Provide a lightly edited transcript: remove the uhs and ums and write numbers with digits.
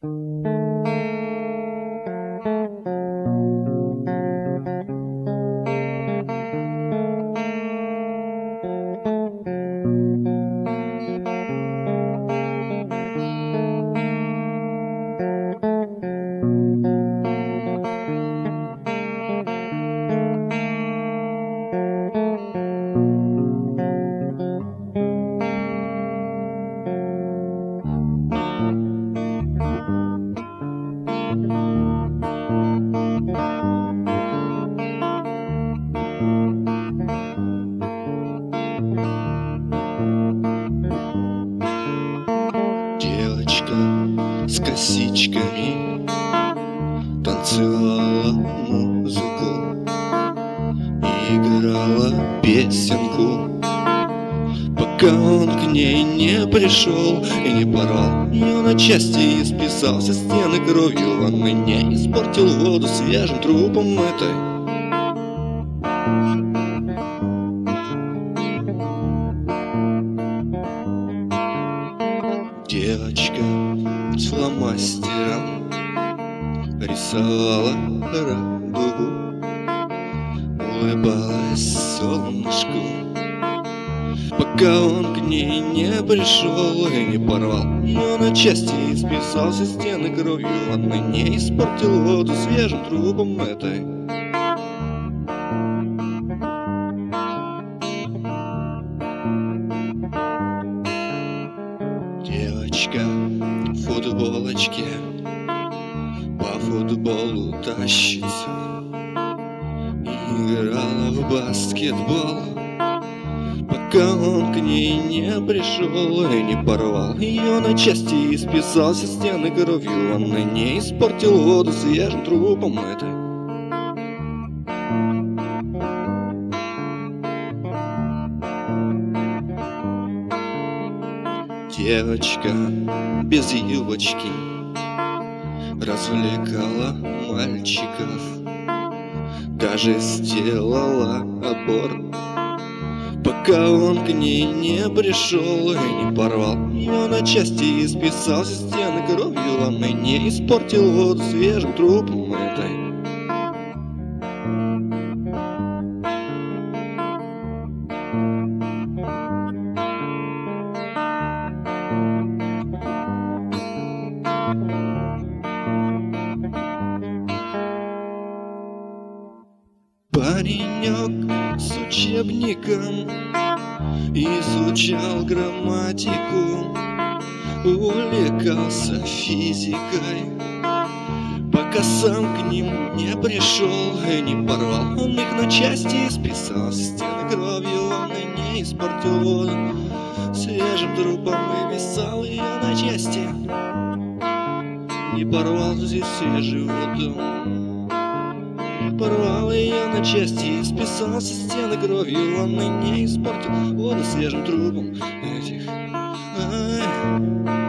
Девочка с косичками танцевала музыку и играла песенку, пока он к ней не пришел и не порвал ее на части и списал все стены кровью. Он мне испортил воду свежим трупом этой. Девочка с фломастером рисовала радугу, улыбалась солнышку, пока он к ней не пришел и не порвал ее на части и списал все стены кровью. Он мне испортил воду свежим трупом этой. Девочка в футболочке по футболу тащится и играла в баскетбол, пока он к ней не пришел и не порвал ее на части и списал все стены кровью. Он мне испортил воду свежим трупом этой. Девочка без юбочки развлекала мальчиков, даже сделала аборт, пока он к ней не пришел и не порвал ее на части и списал все стены кровью. Он мне испортил воду свежим трупом этой. Паренек с учебником изучал грамматику, увлекался физикой, пока сам к ним не пришел и не порвал он их на части и списал стены кровью. Он и не испортил воду свежим трупом и писал ее на части, не порвал здесь свежую воду. Порвал ее на части и списал со стены кровью. Он и не испортил воду свежим трупом этих.